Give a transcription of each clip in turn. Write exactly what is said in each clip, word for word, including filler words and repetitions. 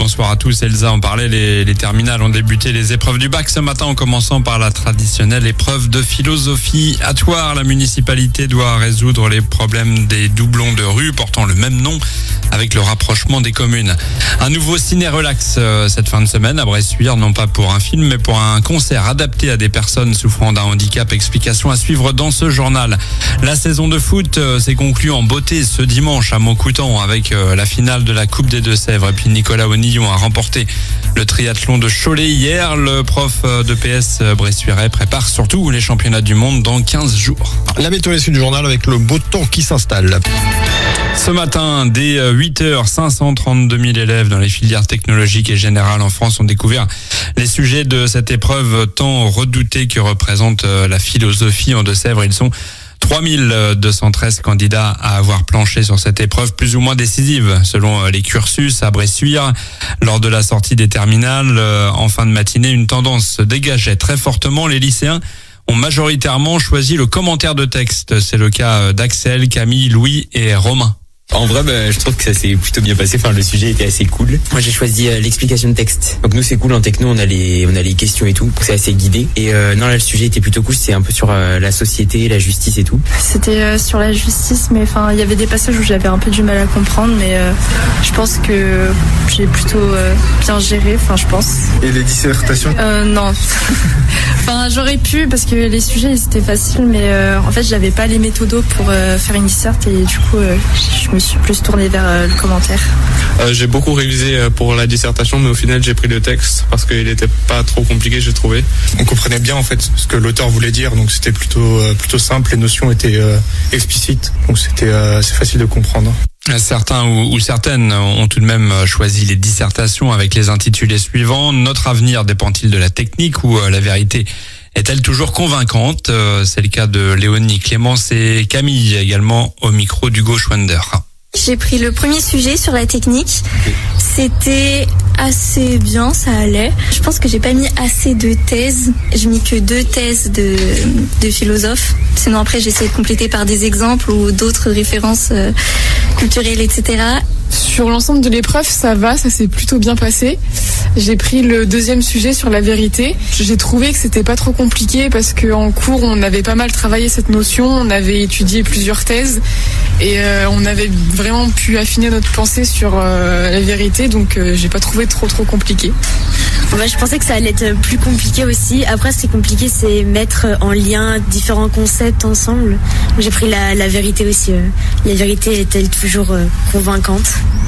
bonsoir à tous. Elsa en parlait, les, les terminales ont débuté les épreuves du bac ce matin en commençant par la traditionnelle épreuve de philosophie. À Thouars, la municipalité doit résoudre les problèmes des doublons de rue portant le même nom avec le rapprochement des communes. Un nouveau ciné-relax euh, cette fin de semaine à Bressuire, non pas pour un film mais pour un concert adapté à des personnes souffrant d'un handicap. Explication à suivre dans ce journal. La saison de foot euh, s'est conclue en beauté ce dimanche à Montcoutan avec euh, la finale de la Coupe des Deux-Sèvres. Et puis Nicolas Onillon a remporté le triathlon de Cholet hier. Le prof de P S Bressuirais prépare surtout les championnats du monde dans quinze jours. La météo est du journal avec le beau temps qui s'installe. Ce matin, dès huit heures, cinq cent trente-deux mille élèves dans les filières technologiques et générales en France ont découvert les sujets de cette épreuve tant redoutée que représente la philosophie en Deux-Sèvres. Ils sont trois mille deux cent treize candidats à avoir planché sur cette épreuve plus ou moins décisive selon les cursus à Bressuire. Lors de la sortie des terminales, en fin de matinée, une tendance se dégageait très fortement. Les lycéens ont majoritairement choisi le commentaire de texte. C'est le cas d'Axel, Camille, Louis et Romain. En vrai, bah, je trouve que ça s'est plutôt bien passé. Enfin, le sujet était assez cool. Moi, j'ai choisi euh, l'explication de texte. Donc nous, c'est cool en techno. On a les, on a les questions et tout. C'est assez guidé. Et euh, non, là, le sujet était plutôt cool. C'est un peu sur euh, la société, la justice et tout. C'était euh, sur la justice, mais enfin, il y avait des passages où j'avais un peu du mal à comprendre, mais euh, je pense que j'ai plutôt euh, bien géré. Enfin, je pense. Et les dissertations euh, Non. Enfin, j'aurais pu parce que les sujets c'était facile, mais euh, en fait, j'avais pas les méthodos pour euh, faire une disserte et du coup, euh, je me Je suis plus tournée vers euh, le commentaire. Euh, j'ai beaucoup révisé pour la dissertation, mais au final j'ai pris le texte parce qu'il n'était pas trop compliqué, j'ai trouvé. On comprenait bien en fait ce que l'auteur voulait dire, donc c'était plutôt euh, plutôt simple, les notions étaient euh, explicites, donc c'était euh, assez facile de comprendre. Certains ou, ou certaines ont tout de même choisi les dissertations avec les intitulés suivants. Notre avenir dépend-il de la technique ou euh, la vérité est-elle toujours convaincante? C'est le cas de Léonie, Clémence et Camille, également au micro d'Hugo Schwender. J'ai pris le premier sujet sur la technique. C'était assez bien, ça allait. Je pense que j'ai pas mis assez de thèses. J'ai mis que deux thèses de, de philosophes. Sinon après j'ai essayé de compléter par des exemples ou d'autres références euh, culturelles, et cetera. Sur l'ensemble de l'épreuve, ça va, ça s'est plutôt bien passé. J'ai pris le deuxième sujet sur la vérité. J'ai trouvé que c'était pas trop compliqué parce qu'en cours, on avait pas mal travaillé cette notion, on avait étudié plusieurs thèses et euh, on avait vraiment pu affiner notre pensée sur euh, la vérité, donc euh, j'ai pas trouvé trop trop compliqué. Ouais, je pensais que ça allait être plus compliqué aussi. Après, ce qui est compliqué, c'est mettre en lien différents concepts ensemble. J'ai pris la, la vérité aussi. La vérité est-elle toujours euh, convaincante?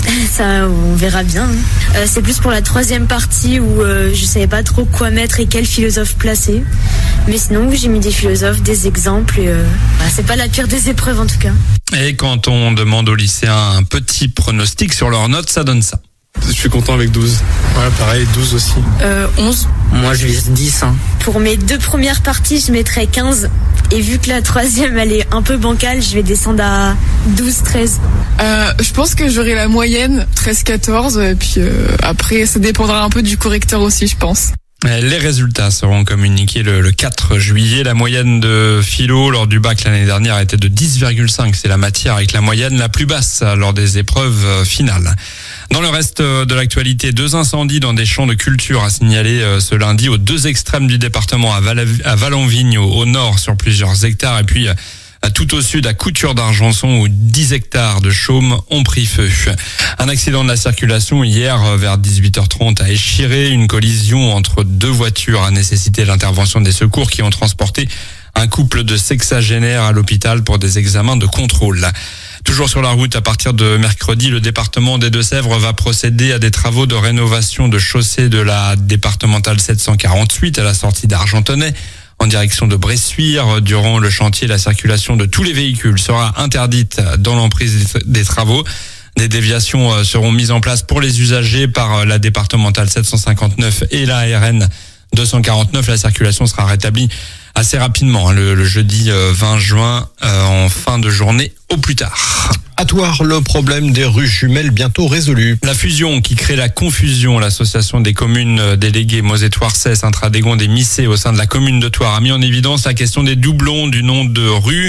Ça, on verra bien. Hein. Euh, c'est plus pour la troisième partie où euh, je savais pas trop quoi mettre et quel philosophe placer. Mais sinon, j'ai mis des philosophes, des exemples. Et, euh, bah, c'est pas la pire des épreuves en tout cas. Et quand on demande aux lycéens un petit pronostic sur leurs notes, ça donne ça. Je suis content avec douze. Ouais, pareil, douze aussi. Euh, onze. Moi, je vise dix. Hein. Pour mes deux premières parties, je mettrais quinze. Et vu que la troisième, elle est un peu bancale, je vais descendre à douze, treize. Euh, je pense que j'aurai la moyenne, treize, quatorze. Et puis euh, après, ça dépendra un peu du correcteur aussi, je pense. Les résultats seront communiqués le, le quatre juillet. La moyenne de philo lors du bac l'année dernière était de dix virgule cinq. C'est la matière avec la moyenne la plus basse lors des épreuves finales. Dans le reste de l'actualité, deux incendies dans des champs de culture à signaler ce lundi aux deux extrêmes du département, à, Val- à Vallenvigne au, au nord sur plusieurs hectares et puis tout au sud à Couture d'Argenson où dix hectares de chaume ont pris feu. Un accident de la circulation hier vers dix-huit heures trente à Échiré. Une collision entre deux voitures a nécessité l'intervention des secours qui ont transporté un couple de sexagénaires à l'hôpital pour des examens de contrôle. Toujours sur la route, à partir de mercredi, le département des Deux-Sèvres va procéder à des travaux de rénovation de chaussée de la départementale sept cent quarante-huit à la sortie d'Argentonnet en direction de Bressuire. Durant le chantier, la circulation de tous les véhicules sera interdite dans l'emprise des travaux. Des déviations seront mises en place pour les usagers par la départementale sept cent cinquante-neuf et la R N deux cent quarante-neuf. La circulation sera rétablie assez rapidement, le, le jeudi vingt juin euh, en fin de journée au plus tard. À Thouars, le problème des rues jumelles bientôt résolu. La fusion qui crée la confusion, l'association des communes déléguées Mosée-Thouarsais, Saint-Radégonde et Missé au sein de la commune de Thouars a mis en évidence la question des doublons du nom de rue.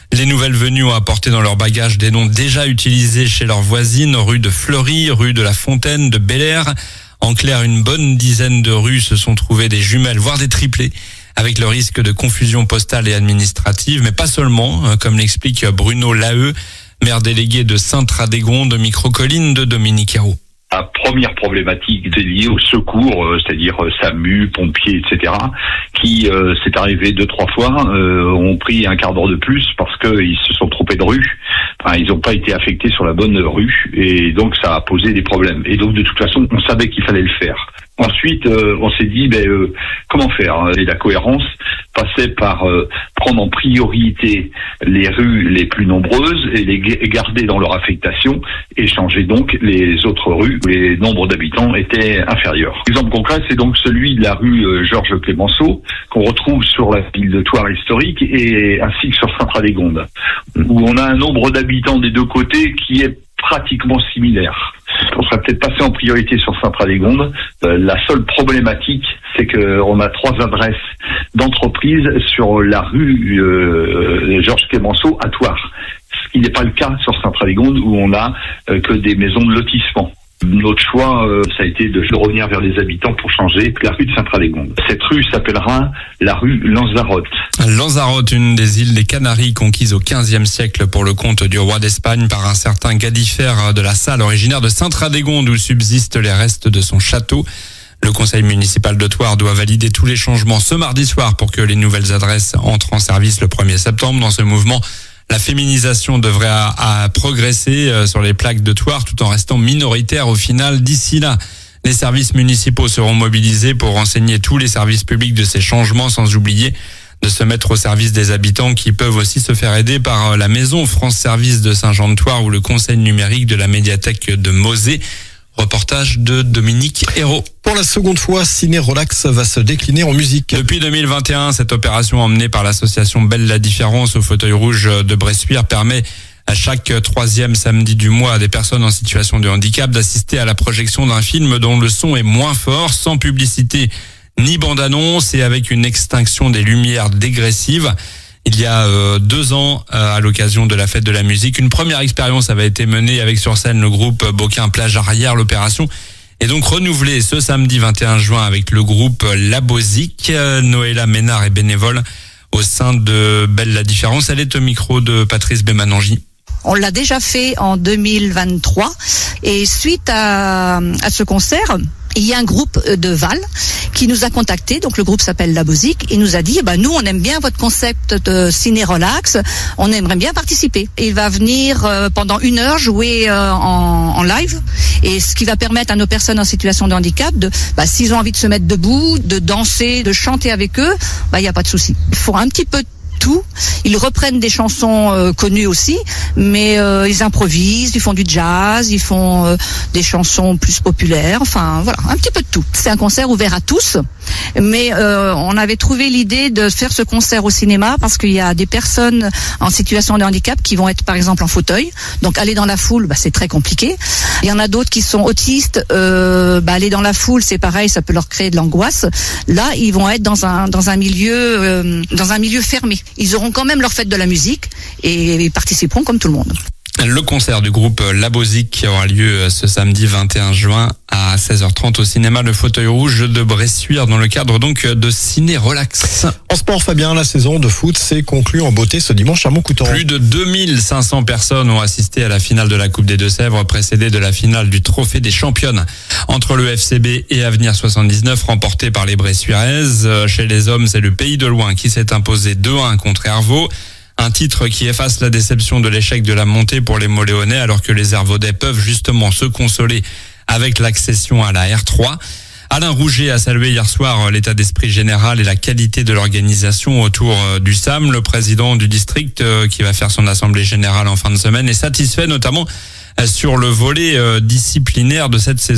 Les nouvelles venues ont apporté dans leur bagage des noms déjà utilisés chez leurs voisines, rue de Fleury, rue de la Fontaine, de Bel Air. En clair, une bonne dizaine de rues se sont trouvées des jumelles, voire des triplés, avec le risque de confusion postale et administrative, mais pas seulement, comme l'explique Bruno Laheux, maire délégué de Sainte-Radégonde, microcolline de Dominique Hérault. La première problématique est liée au secours, euh, c'est-à-dire euh, SAMU, pompiers, et cetera, qui, euh, c'est arrivé deux, trois fois, euh, ont pris un quart d'heure de plus parce qu'ils se sont trompés de rue. Enfin, ils n'ont pas été affectés sur la bonne rue et donc ça a posé des problèmes. Et donc de toute façon, on savait qu'il fallait le faire. Ensuite, euh, on s'est dit, ben, euh, comment faire ? Et la cohérence passait par euh, prendre en priorité les rues les plus nombreuses et les garder dans leur affectation et changer donc les autres rues où les nombres d'habitants étaient inférieurs. L'exemple concret, c'est donc celui de la rue euh, Georges Clémenceau qu'on retrouve sur la ville de Thouars historique et ainsi que sur Sainte-Radégonde, où on a un nombre d'habitants des deux côtés qui est pratiquement similaire. On serait peut-être passé en priorité sur Sainte-Radégonde. Euh, la seule problématique, c'est qu'on a trois adresses d'entreprises sur la rue euh, Georges Clémenceau à Thouars. Ce qui n'est pas le cas sur Sainte-Radégonde où on a euh, que des maisons de lotissement. Notre choix, euh, ça a été de revenir vers les habitants pour changer la rue de Sainte-Radégonde. Cette rue s'appellera la rue Lanzarote. Lanzarote, une des îles des Canaries conquises au quinzième siècle pour le compte du roi d'Espagne par un certain Gadifer de la Salle, originaire de Sainte-Radégonde où subsistent les restes de son château. Le conseil municipal de Thouars doit valider tous les changements ce mardi soir pour que les nouvelles adresses entrent en service le premier septembre. Dans ce mouvement, la féminisation devrait à, à progresser sur les plaques de Thouars tout en restant minoritaire au final. D'ici là, les services municipaux seront mobilisés pour renseigner tous les services publics de ces changements, sans oublier de se mettre au service des habitants qui peuvent aussi se faire aider par la maison France Service de Saint-Jean-de-Thouars ou le conseil numérique de la médiathèque de Mosée. Reportage de Dominique Hérault. Pour la seconde fois, Ciné Relax va se décliner en musique. Depuis deux mille vingt et un, cette opération emmenée par l'association Belle la Différence au fauteuil rouge de Bressuire permet à chaque troisième samedi du mois à des personnes en situation de handicap d'assister à la projection d'un film dont le son est moins fort, sans publicité ni bande-annonce et avec une extinction des lumières dégressives. Il y a euh, deux ans, euh, à l'occasion de la fête de la musique, une première expérience avait été menée avec sur scène le groupe Boquin Plage Arrière. L'opération est donc renouvelée ce samedi vingt et un juin avec le groupe La Bosique. Euh, Noëlla Ménard est bénévole au sein de Belle la Différence. Elle est au micro de Patrice Bémanangi. On l'a déjà fait en deux mille vingt-trois et suite à, à ce concert, il y a un groupe de Val qui nous a contactés. Donc le groupe s'appelle La Bosique. Il nous a dit, bah nous on aime bien votre concept de ciné relax, on aimerait bien participer. Il va venir euh, pendant une heure jouer euh, en, en live, et ce qui va permettre à nos personnes en situation de handicap de, bah, s'ils ont envie de se mettre debout, de danser, de chanter avec eux, bah il y a pas de souci. Il faut un petit peu tout. Ils reprennent des chansons euh, connues aussi, mais euh, ils improvisent, ils font du jazz, ils font euh, des chansons plus populaires, enfin voilà, un petit peu de tout. C'est un concert ouvert à tous, mais euh, on avait trouvé l'idée de faire ce concert au cinéma parce qu'il y a des personnes en situation de handicap qui vont être par exemple en fauteuil, donc aller dans la foule, bah, c'est très compliqué. Il y en a d'autres qui sont autistes, euh, bah, aller dans la foule c'est pareil, ça peut leur créer de l'angoisse. Là, ils vont être dans un dans un milieu euh, dans un milieu fermé. Ils auront quand même leur fête de la musique et ils participeront comme tout le monde. Le concert du groupe La Bosique aura lieu ce samedi vingt et un juin à seize heures trente au cinéma Le Fauteuil Rouge de Bressuire dans le cadre donc de Ciné Relax. En sport, Fabien, la saison de foot s'est conclue en beauté ce dimanche à Montcoutan. Plus de deux mille cinq cents personnes ont assisté à la finale de la Coupe des Deux-Sèvres, précédée de la finale du Trophée des Championnes entre le F C B et Avenir soixante-dix-neuf, remportée par les Bressuiraises. Chez les hommes, c'est le Pays de Loing qui s'est imposé deux à un contre Hervaux. Un titre qui efface la déception de l'échec de la montée pour les Moléonais, alors que les Hervaudais peuvent justement se consoler avec l'accession à la R trois. Alain Rouget a salué hier soir l'état d'esprit général et la qualité de l'organisation autour du S A M. Le président du district, qui va faire son assemblée générale en fin de semaine, est satisfait notamment sur le volet disciplinaire de cette saison.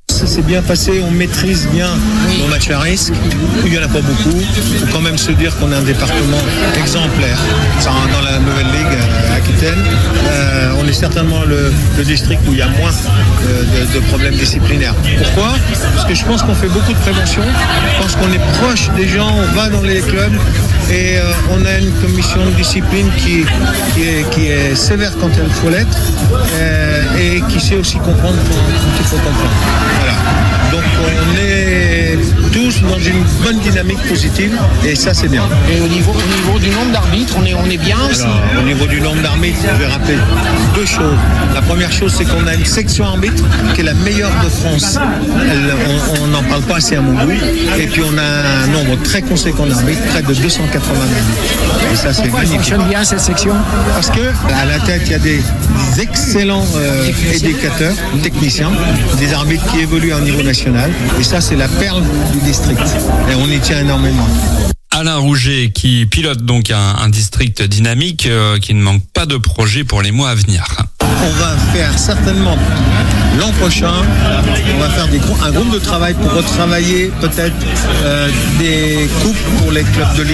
Ça s'est bien passé, on maîtrise bien nos matchs à risque. Il n'y en a pas beaucoup. Il faut quand même se dire qu'on a un département exemplaire dans la nouvelle ligue euh, Aquitaine. Euh, on est certainement le, le district où il y a moins euh, de, de problèmes disciplinaires. Pourquoi ? Parce que je pense qu'on fait beaucoup de prévention. Je pense qu'on est proche des gens, on va dans les clubs et euh, on a une commission de discipline qui, qui, est, qui est sévère quand il faut l'être euh, et qui sait aussi comprendre quand il faut comprendre. Voilà. Donc on est tous dans une bonne dynamique positive et ça c'est bien. Et au niveau, au niveau du nombre d'arbitres, on est, on est bien aussi. Alors, au niveau du nombre d'arbitres, je vais rappeler deux choses. La première chose, c'est qu'on a une section arbitre qui est la meilleure de France. Elle, on n'en parle pas assez à mon goût. Et puis on a un nombre très conséquent d'arbitres, près de deux cent quatre-vingts arbitres. Et ça c'est Pourquoi magnifique. elle fonctionne bien cette section ? Parce que à la tête, il y a des, des excellents euh, éducateurs, techniciens, des arbitres qui évoluent à un niveau national. Et ça, c'est la perle du district. Et on y tient énormément. Alain Rouget qui pilote donc un, un district dynamique euh, qui ne manque pas de projets pour les mois à venir. On va faire certainement l'an prochain, on va faire des, un groupe de travail pour retravailler peut-être euh, des coupes pour les clubs de ligue.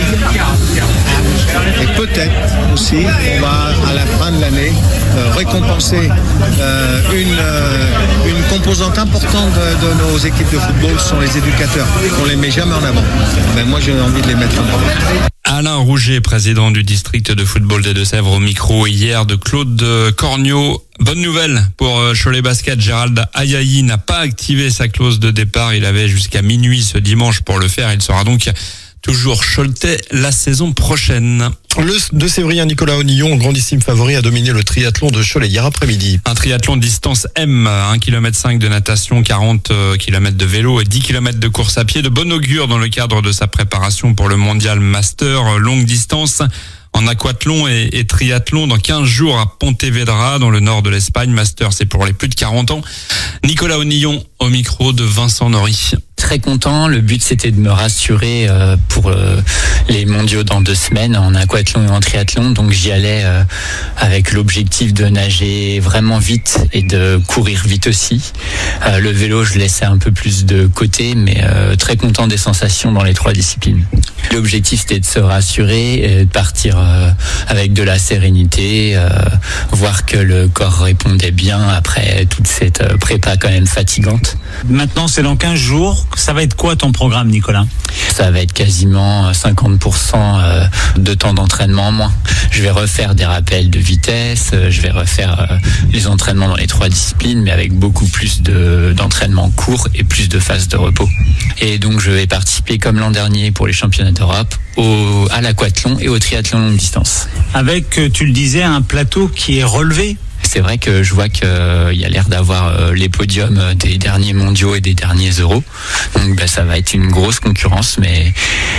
Et peut-être aussi, on va à la fin de l'année euh, récompenser euh, une, euh, une composante importante de, de nos équipes de football, ce sont les éducateurs. On les met jamais en avant. Mais moi j'ai envie de les mettre en avant. Alain Rouget, président du district de football des Deux-Sèvres, au micro hier de Claude Corniot. Bonne nouvelle pour Cholet Basket. Gérald Ayayi n'a pas activé sa clause de départ. Il avait jusqu'à minuit ce dimanche pour le faire. Il sera donc toujours choletais la saison prochaine. Le Deux-Sévrien Nicolas Onillon, grandissime favori, a dominé le triathlon de Cholet hier après-midi. Un triathlon distance M, un kilomètre cinq de natation, quarante kilomètres de vélo et dix kilomètres de course à pied. De bon augure dans le cadre de sa préparation pour le Mondial Master longue distance en aquathlon et, et triathlon dans quinze jours à Pontevedra dans le nord de l'Espagne. Master, c'est pour les plus de quarante ans. Nicolas Onillon au micro de Vincent Nory. Très content. Le but, c'était de me rassurer euh, pour euh, les mondiaux dans deux semaines en aquathlon et en triathlon. Donc, j'y allais euh, avec l'objectif de nager vraiment vite et de courir vite aussi. Euh, le vélo, je laissais un peu plus de côté, mais euh, très content des sensations dans les trois disciplines. L'objectif, c'était de se rassurer et de partir euh, avec de la sérénité, euh, voir que le corps répondait bien après toute cette euh, prépa quand même fatigante. Maintenant, c'est dans quinze jours. Ça va être quoi ton programme, Nicolas ? Ça va être quasiment cinquante pour cent de temps d'entraînement en moins. Je vais refaire des rappels de vitesse, je vais refaire les entraînements dans les trois disciplines, mais avec beaucoup plus de, d'entraînement court et plus de phases de repos. Et donc, je vais participer comme l'an dernier pour les championnats d'Europe au, à l'aquathlon et au triathlon longue distance. Avec, tu le disais, un plateau qui est relevé. C'est vrai que je vois qu'il y a l'air d'avoir les podiums des derniers mondiaux et des derniers euros. Donc ben, ça va être une grosse concurrence, mais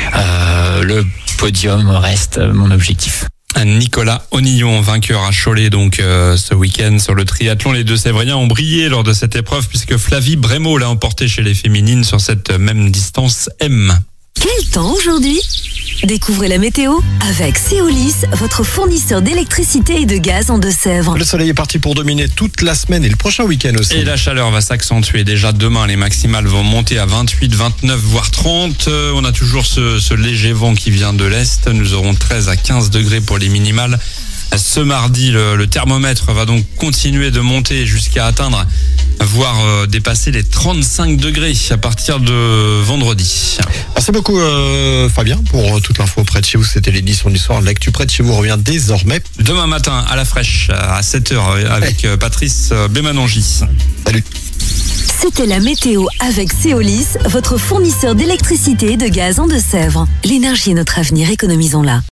euh, le podium reste mon objectif. Nicolas Onillon, vainqueur à Cholet donc euh, ce week-end sur le triathlon. Les Deux-Sévriens ont brillé lors de cette épreuve puisque Flavie Brémaud l'a emporté chez les féminines sur cette même distance M. Quel temps aujourd'hui ? Découvrez la météo avec Céolis, votre fournisseur d'électricité et de gaz en Deux-Sèvres. Le soleil est parti pour dominer toute la semaine et le prochain week-end aussi. Et la chaleur va s'accentuer. Déjà demain, les maximales vont monter à vingt-huit, vingt-neuf, voire trente. Euh, on a toujours ce, ce léger vent qui vient de l'Est. Nous aurons treize à quinze degrés pour les minimales. Ce mardi, le, le thermomètre va donc continuer de monter jusqu'à atteindre, voire euh, dépasser les trente-cinq degrés à partir de vendredi. Merci beaucoup euh, Fabien pour toute l'info près de chez vous. C'était l'édition du soir. L'actu près de chez vous revient désormais demain matin à la fraîche à sept heures avec hey. Patrice Bémanangi. Salut. C'était la météo avec Céolis, votre fournisseur d'électricité et de gaz en Deux-Sèvres. L'énergie est notre avenir, économisons-la.